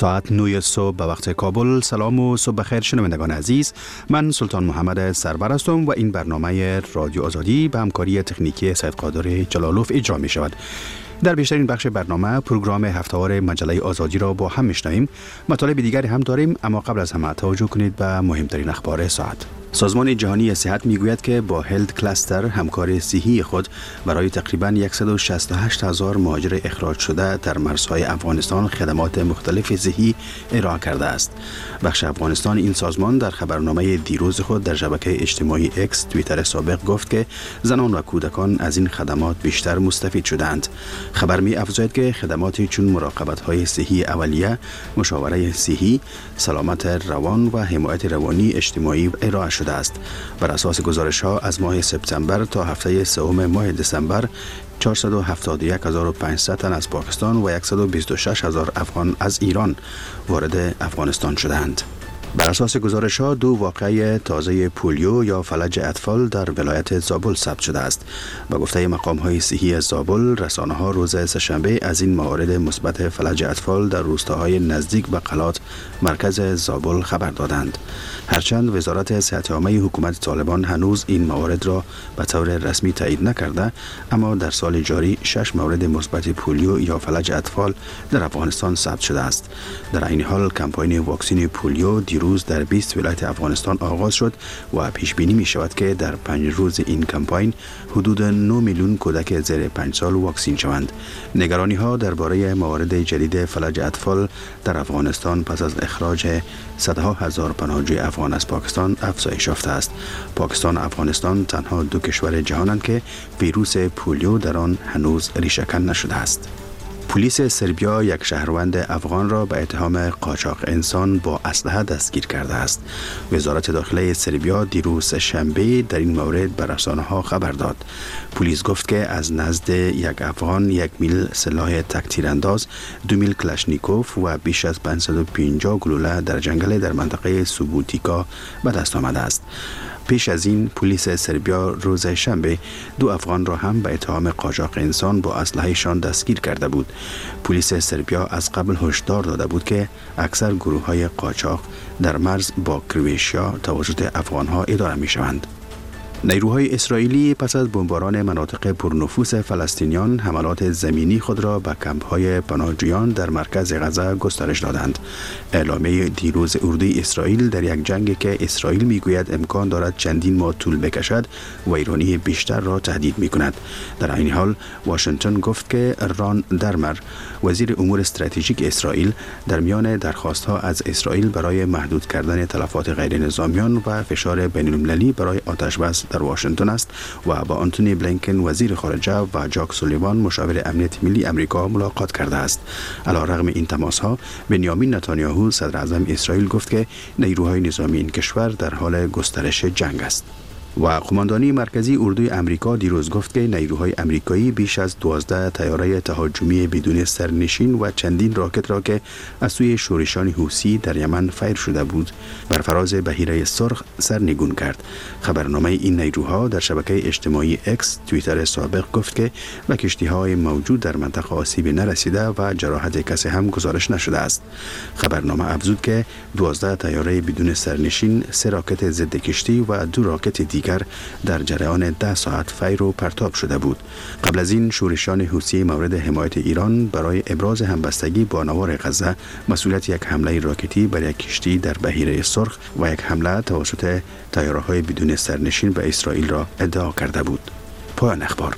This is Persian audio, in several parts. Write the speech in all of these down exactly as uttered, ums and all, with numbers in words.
ساعت نه صبح به وقت کابل. سلام و صبح بخیر شنوندگان عزیز. من سلطان محمد سرور هستم و این برنامه رادیو آزادی به همکاری تکنیکی سید قادر جلالوف اجرا می شود. در بیشترین بخش برنامه پروگرام هفته‌وار مجله آزادی را با هم میشنویم. مطالب دیگری هم داریم، اما قبل از همه توجه کنید به مهمترین اخبار ساعت. سازمان جهانی صحت میگوید که با هلت کلاستر همکار صحی خود برای تقریباً صد و شصت و هشت هزار مهاجر اخراج شده در مرزهای افغانستان خدمات مختلف صحی ارائه کرده است. بخش افغانستان این سازمان در خبرنامه دیروز خود در شبکه اجتماعی اکس توییتر سابق گفت که زنان و کودکان از این خدمات بیشتر مستفید شدند. خبر می افزاید که خدماتی چون مراقبت‌های صحی اولیه، مشاوره صحی، سلامت روان و حمایت روانی اجتماعی ارائه شده است. بر اساس گزارش‌ها از ماه سپتامبر تا هفته سوم ماه دسامبر چهارصد و هفتاد و یک هزار و پانصد تن از پاکستان و صد و بیست و شش هزار افغان از ایران وارد افغانستان شدند. بر اساس گزارش‌ها دو واقعه تازه پولیو یا فلج اطفال در ولایت زابل ثبت شده است. با گفته مقام‌های صحی زابل، رسانه‌ها روز سه‌شنبه از این موارد مثبت فلج اطفال در روستاهای نزدیک به قلات مرکز زابل خبر دادند. هرچند وزارت صحت عامه حکومت طالبان هنوز این موارد را به طور رسمی تایید نکرده، اما در سال جاری شش مورد مثبت پولیو یا فلج اطفال در افغانستان ثبت شده است. در این حال کمپاین واکسن پولیو روز در بیست ولایت افغانستان آغاز شد و پیش بینی می شود که در پنج روز این کمپاین حدود نه میلیون کودک زیر پنج سال واکسین شوند. نگرانی ها درباره موارد جدید فلج اطفال در افغانستان پس از اخراج صدها هزار پناهجوی افغان از پاکستان افزایش یافته است. پاکستان و افغانستان تنها دو کشور جهانند که ویروس پولیو در آن هنوز ریشه‌کن نشده است. پلیس سربیا یک شهروند افغان را به اتهام قاچاق انسان با اسلحه دستگیر کرده است. وزارت داخله سربیا دیروز شنبه در این مورد به رسانه‌ها خبر داد. پلیس گفت که از نزد یک افغان یک میل سلاح تک تیرانداز، دو میل کلاشنیکوف و بیش از پانصد و پنجاه گلوله در جنگل در منطقه سوبوتیکا به دست آمده است. پیش از این پلیس سربیا روز شنبه دو افغان را هم به اتهام قاچاق انسان با اسلحه‌شان دستگیر کرده بود. پلیس سربیا از قبل هشدار داده بود که اکثر گروه‌های قاچاق در مرز با کرواتیا توسط افغان‌ها اداره می‌شوند. نیروهای اسرائیلی پس از بمباران مناطق پرنفوذ فلسطینیان حملات زمینی خود را به کمپ‌های پناهجویان در مرکز غزه گسترش دادند. اعلامیه دیروز اردوی اسرائیل در یک جنگی که اسرائیل میگوید امکان دارد چندین ماه طول بکشد ویرانی بیشتر را تهدید می‌کند. در این حال واشنگتن گفت که ران درمر وزیر امور استراتژیک اسرائیل در میان درخواست‌ها از اسرائیل برای محدود کردن تلفات غیر نظامیان و فشار بین‌المللی برای آتش‌بس در واشنگتن است و با آنتونی بلینکن وزیر خارجه و جاک سولیوان مشاور امنیت ملی امریکا ملاقات کرده است. علیرغم این تماس‌ها، بنیامین نتانیاهو صدر اعظم اسرائیل گفت که نیروهای نظامی این کشور در حال گسترش جنگ است. و قماندانی مرکزی اردوی امریکا دیروز گفت که نیروهای امریکایی بیش از دوازده طیاره تهاجمی بدون سرنشین و چندین راکت را که از سوی شورشان حوثی در یمن فیر شده بود بر فراز بحیره سرخ سرنگون کرد. خبرنامه این نیروها در شبکه اجتماعی اکس توییتر سابق گفت که به کشتی‌های موجود در منطقه آسیبی نرسیده و جراحت کسی هم گزارش نشده است. خبرنامه افزود که دوازده طیاره بدون سرنشین، سه راکت ضد کشتی و دو راکت دیگر در جریان ده ساعت فیر و پرتاب شده بود. قبل از این شورشان حوثی مورد حمایت ایران برای ابراز همبستگی با نوار غزه مسئولیت یک حمله راکتی بر یک کشتی در بحیره سرخ و یک حمله توسط طیاره‌های بدون سرنشین به اسرائیل را ادعا کرده بود. پایان اخبار.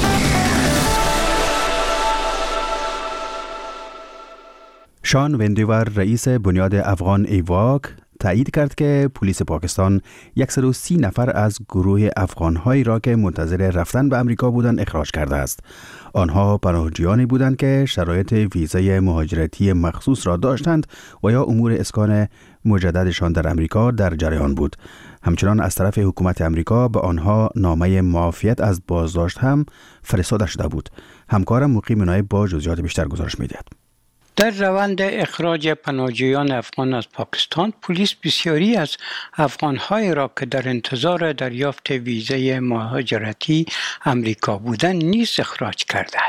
شان وندیور رئیس بنیاد افغان ایواک تایید کرد که پلیس پاکستان صد و سی نفر از گروه افغان‌هایی را که منتظر رفتن به امریکا بودند اخراج کرده است. آنها پناهجویانی بودند که شرایط ویزای مهاجرتی مخصوص را داشتند و یا امور اسکان مجددشان در امریکا در جریان بود. همچنان از طرف حکومت امریکا به آنها نامه معافیت از بازداشت هم فرستاده شده بود. همکارم مقیم نایب با جزئیات بیشتر گزارش می‌دهد. در روند اخراج پناهجویان افغان از پاکستان، پلیس بسیاری از افغان‌های را که در انتظار دریافت ویزای مهاجرتی امریکا بودند نیز اخراج کرده است.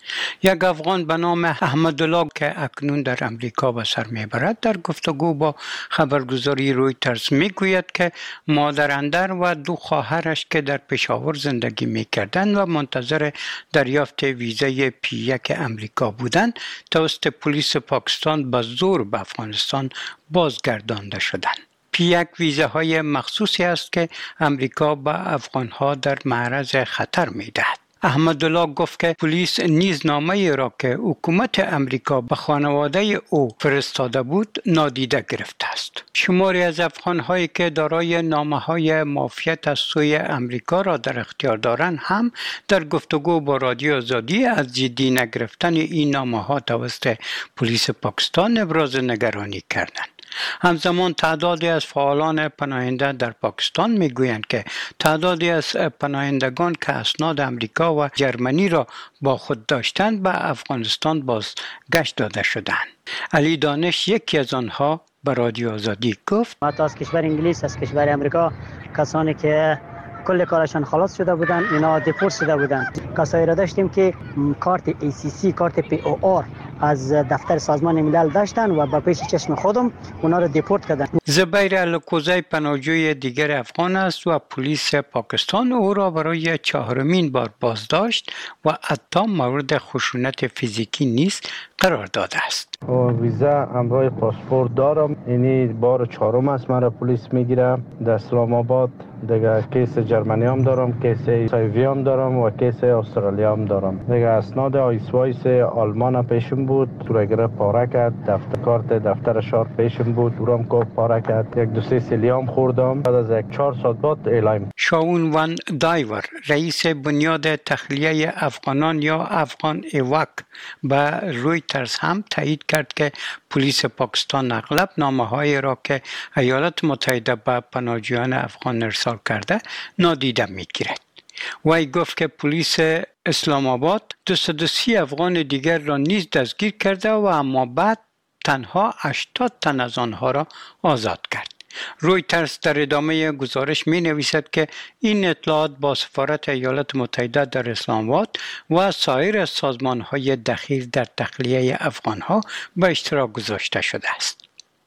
یک افغان به نام احمدالله که اکنون در امریکا به سر میبرد در گفتگو با خبرگزاری رویترز میگوید که مادر اندر و دو خواهرش که در پشاور زندگی میکردند و منتظر دریافت ویزای پی یک امریکا بودند توسط پلیس پاکستان به زور به افغانستان بازگردانده شدند. پی یک ویزاهای مخصوصی است که امریکا به افغانها در معرض خطر میدهد. احمدالله گفت که پلیس نیز نامه‌ای را که حکومت امریکا به خانواده او فرستاده بود نادیده گرفته است. شماری از افغان‌هایی که دارای نامه‌های معافیت از سوی امریکا را در اختیار دارند هم در گفتگو با رادیو آزادی از جدی نگرفتن این نامه‌ها توسط پلیس پاکستان ابراز نگرانی کردند. همزمان تعدادی از فعالان پناهنده در پاکستان میگویند که تعدادی از پناهندگان که اسناد امریکا و جرمنی را با خود داشتند به افغانستان بازگشت داده شدند. علی دانش یکی از آنها به رادیو آزادی گفت: حتی از کشور انگلیس، از کشور امریکا کسانی که کل کارشان خلاص شده بودن اینا دیپورت شده بودن. کسایی را داشتیم که کارت ای سی سی، کارت پی او آر از دفتر سازمان ملل داشتن و با پیش چشم خودم اونا رو دیپورت کردن. زبیر الکوزی پناهجوی دیگر افغان است و پلیس پاکستان او را برای چهارمین بار بازداشت و حتی مورد خشونت فیزیکی نیز قرار داده است. ویزا همراه پاسپورت دارم. اینی بار چهارم است مرا پلیس میگیره. در اسلام آباد دیگه کیس جرمنی هم دارم، کیس سایوی هم دارم و کیس استرالیا هم دارم. دیگه اسناد آیسوایس آلمان پیشم بود، تورگره پاره کرد. دفتر کارت دفتر شهر پیشم بود، اورم کو پاره کرد. یک دو سه سیلی هم خوردم. بعد از یک چهار ساعت بعد اعلام. شاون وان دایور رئیس بنیاد تخلیه افغانان یا افغان ایواک به رویترز هم تایید کرد که پلیس پاکستان اغلب نامه‌های را که ایالات متحده به پناهجویان افغان ارسال کرده نادیده می‌گیرد. وی گفت که پلیس اسلام آباد دویست و سی افغان دیگر را نیز دستگیر کرده و اما بعد تنها هشتاد تن از آنها را آزاد کرد. رویترز در ادامه گزارش می نویسد که این اطلاعات با سفارت ایالات متحده در اسلام آباد و سایر سازمان های دخیل در تخلیه افغان ها به اشتراک گذاشته شده است.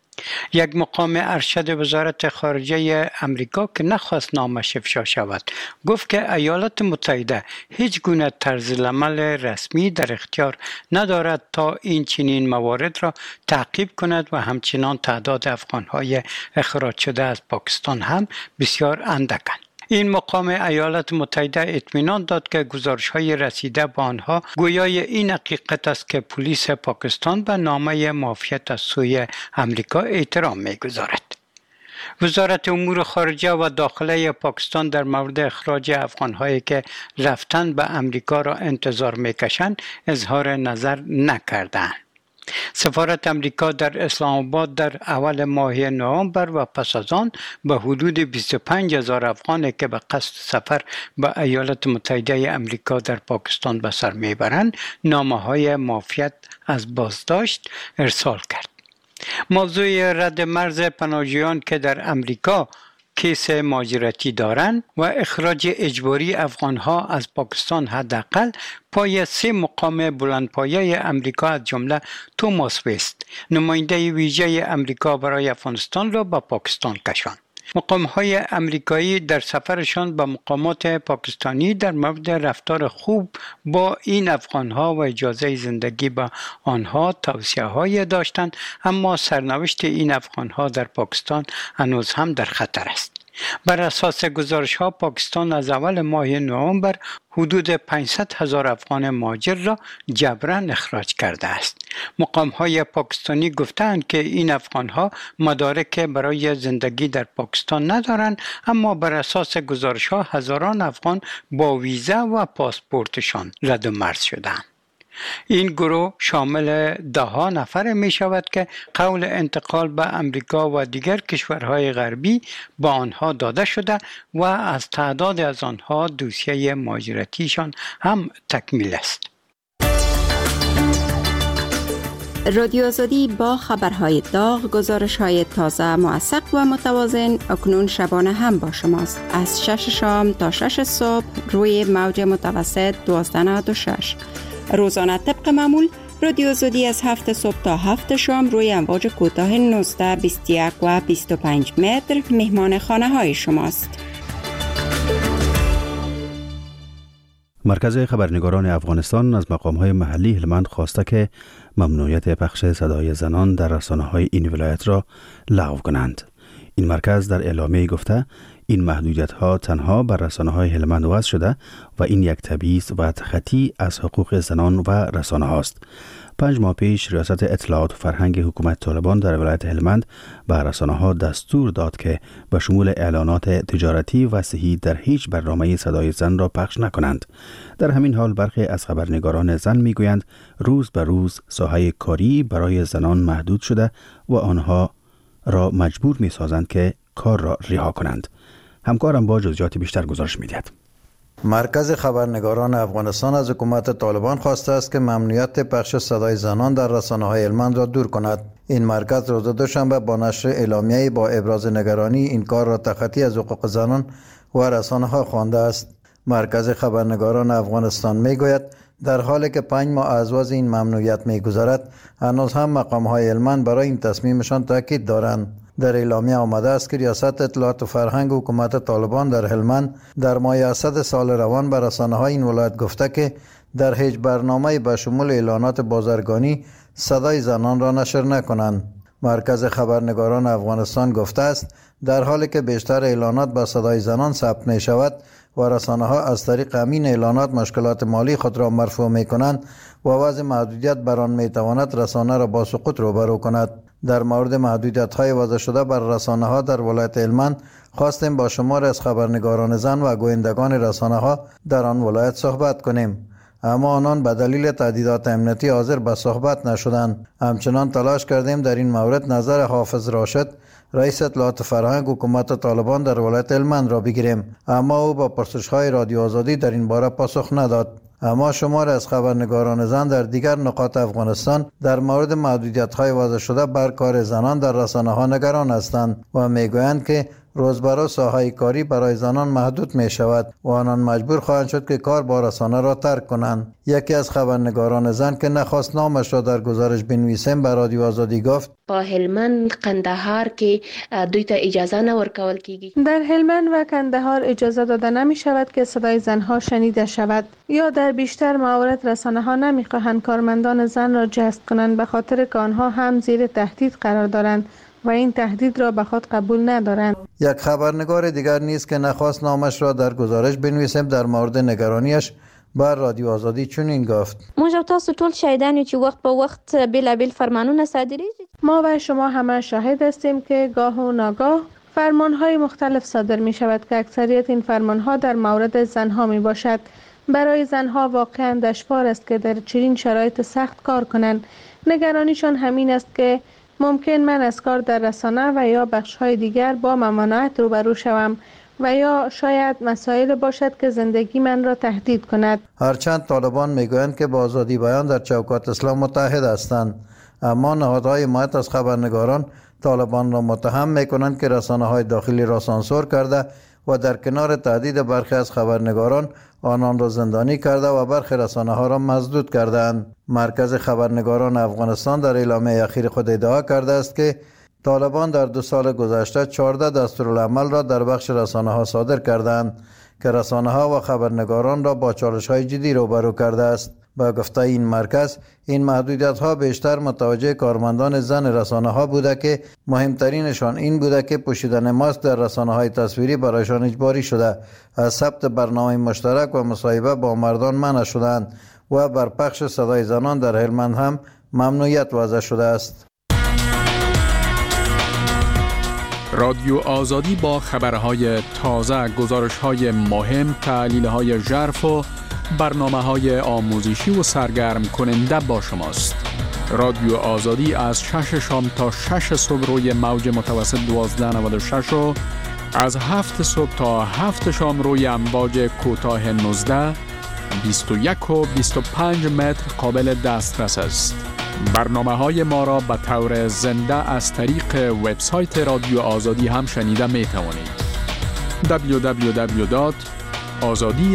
یک مقام ارشد وزارت خارجه امریکا که نخواست نامش افشا شود گفت که ایالات متحده هیچ گونه طرز عمل رسمی در اختیار ندارد تا این چنین موارد را تعقیب کند و همچنان تعداد افغان‌های اخراج شده از پاکستان هم بسیار اندکند. این مقام ایالات متحده اطمینان داد که گزارش‌های رسیده به آنها گویای این حقیقت است که پلیس پاکستان به نامه معافیت از سوی امریکا احترام می‌گذارد. وزارت امور خارجه و داخله پاکستان در مورد اخراج افغان‌هایی که رفتن به امریکا را انتظار می‌کشند اظهار نظر نکردند. سفارت امریکا در اسلام آباد در اول ماه نوامبر و پس از آن به حدود بیست و پنج هزار افغانی که به قصد سفر به ایالات متحده امریکا در پاکستان به سر میبرند نامه‌های معافیت از بازداشت ارسال کرد. موضوع رد مرز پناهجویان که در امریکا کیس مهاجرتی دارند و اخراج اجباری افغانها از پاکستان حداقل پای سه مقام بلندپایه امریکا از جمله توماس وست نماینده ویژه امریکا برای افغانستان را به پاکستان کشاند. مقام‌های امریکایی در سفرشان به مقامات پاکستانی در مورد رفتار خوب با این افغان‌ها و اجازه زندگی با آنها توصیه‌های داشتند، اما سرنوشت این افغان‌ها در پاکستان هنوز هم در خطر است. بر اساس گزارش‌ها پاکستان از اول ماه نوامبر حدود پانصد هزار افغان مهاجر را جبراً اخراج کرده است. مقام‌های پاکستانی گفتند که این افغان‌ها مدارک برای زندگی در پاکستان ندارند، اما بر اساس گزارش‌ها هزاران افغان با ویزا و پاسپورتشان رد و مرز شدند. این گروه شامل ده ها نفر می شود که قول انتقال به امریکا و دیگر کشورهای غربی با آنها داده شده و از تعداد از آنها دوسیه مهاجرتیشان هم تکمیل است. رادیو آزادی با خبرهای داغ، گزارش‌های تازه، موثق و متوازن اکنون شبانه هم با شماست. از شش شام تا شش صبح روی موج متوسط دوازده نود و شش روزانه طبق معمول رادیو آزادی از هفت صبح تا هفت شام روی امواج کوتاه نوزده، بیست و یک و بیست و پنج متر مهمان خانه های شماست. مرکز خبرنگاران افغانستان از مقام‌های محلی هلمند خواسته که ممنوعیت پخش صدای زنان در رسانه‌های این ولایت را لغو کنند. این مرکز در اعلامیه گفته این محدودیت‌ها تنها بر رسانه‌های هلمند وضع شده و این یک تبعیض و تخطی از حقوق زنان و رسانه‌هاست. پنج ماه پیش ریاست اطلاعات و فرهنگ حکومت طالبان در ولایت هلمند به رسانه‌ها دستور داد که به شمول اعلانات تجارتی و صحی در هیچ برنامه صدای زن را پخش نکنند. در همین حال برخی از خبرنگاران زن میگویند روز به روز ساحه کاری برای زنان محدود شده و آنها را مجبور می‌سازند که کار را رها کنند. همکارم با جزئیات بیشتر گزارش می‌دهد. مرکز خبرنگاران افغانستان از حکومت طالبان خواسته است که ممنوعیت پخش صدای زنان در رسانه‌های هلمند را دور کند. این مرکز روز دوشنبه با نشر اعلامیه‌ای با ابراز نگرانی این کار را تخطی از حقوق زنان و رسانه‌ها خوانده است. مرکز خبرنگاران افغانستان میگوید در حالی که پنج ماه از وضع این ممنوعیت میگذرد، هنوز هم مقام‌های هلمند برای این تصمیمشان تاکید دارند. در اعلامیه آمده است که ریاست اطلاعات و فرهنگ حکومت طالبان در هلمند در ماه اسد سال روان به رسانه‌های این ولایت گفته که در هیچ برنامه‌ای به شمول اعلانات بازرگانی صدای زنان را نشر نکنند. مرکز خبرنگاران افغانستان گفته است در حالی که بیشتر اعلانات به صدای زنان ثبت می شود و رسانه‌ها از طریق همین اعلانات مشکلات مالی خود را مرفوع می کنند و وضع محدودیت بر آن می تواند رسانه را با سقوط روبرو کند. در مورد محدودیت‌های وضع شده بر رسانه‌ها در ولایت هلمند خواستیم با شمار از خبرنگاران زن و گویندگان رسانه‌ها در آن ولایت صحبت کنیم، اما آنان به دلیل تهدیدات امنیتی حاضر به صحبت نشدند. همچنان تلاش کردیم در این مورد نظر حافظ راشد، رئیس اطلاعات فرهنگ حکومت طالبان در ولایت هلمند را بگیریم، اما او با پرسش‌های رادیو آزادی در این باره پاسخ نداد. اما شمار از خبرنگاران زن در دیگر نقاط افغانستان در مورد محدودیت‌های وضع شده بر کار زنان در رسانه‌ها نگران هستند و میگویند که روز به روز ساحه کاری برای زنان محدود می شود و آنان مجبور خواهند شد که کار با رسانه را ترک کنند. یکی از خبرنگاران زن که نخواست نامش را در گزارش بنویسیم به رادیو آزادی گفت: با هلمند، قندهار که دوی ته اجازه نورکول کیږي. در هلمند و قندهار اجازه داده نمی شود که صدای زنها شنیده شود، یا در بیشتر موارد رسانه ها نمی خواهند کارمندان زن را جذب کنند به خاطر که آنها هم زیر تهدید قرار دارند و این تهدید را به خود قبول ندارند. یک خبرنگار دیگر نیست که نخواست نامش را در گزارش بنویسیم در مورد نگرانیش بر رادیو آزادی چنین گفت: موږ تاسو ټول شاهدان یو چې وخت په وخت بیلابیل فرمانونه صادریږي. ما و شما همه شاهد هستیم که گاه و ناگاه فرمانهای مختلف صادر می شود که اکثریت این فرمانها در مورد زنها می باشد. برای زنها واقعا دشوار است که در چنین شرایط سخت کار کنند. نگرانیشان همین است که ممکن من از کار در رسانه و یا بخش‌های دیگر با ممانعت روبرو شوم و یا شاید مسائل باشد که زندگی من را تهدید کند. هرچند طالبان میگویند که با آزادی بیان در چوکات اسلام متحد هستند، اما نهادهای حمایت از خبرنگاران طالبان را متهم میکنند که رسانه‌های داخلی را سانسور کرده و در کنار تهدید برخی از خبرنگاران آنان را زندانی کرده و برخی رسانه‌ها را مسدود کردند. مرکز خبرنگاران افغانستان در اعلامیه اخیر خود ادعا کرده است که طالبان در دو سال گذشته چهارده دستورالعمل را در بخش رسانه‌ها صادر کردند که رسانه‌ها و خبرنگاران را با چالش‌های جدی روبرو کرده است. با گفته این مرکز، این محدودیت‌ها بیشتر متوجه کارمندان زن رسانه‌ها بوده که مهمترینشان این بوده که پوشیدن ماسک در رسانه‌های تصویری برایشان اجباری شده، از ثبت برنامه مشترک و مصاحبه با مردان منع شدند و بر پخش صدای زنان در هلمند هم ممنوعیت وضع شده است. رادیو آزادی با خبرهای تازه، گزارش‌های مهم، تحلیل‌های ژرف و برنامه‌های آموزشی و سرگرم کننده با شماست. رادیو آزادی از شش شام تا شش صبح روی موج متوسط دوازده نود و شش و از هفت صبح تا هفت شام روی امواج کوتاه نوزده، بیست و یک و بیست و پنج متر قابل دسترس است. برنامه‌های ما را به طور زنده از طریق وبسایت رادیو آزادی هم شنیده می توانید. دبلیو دبلیو دبلیو دات آزادی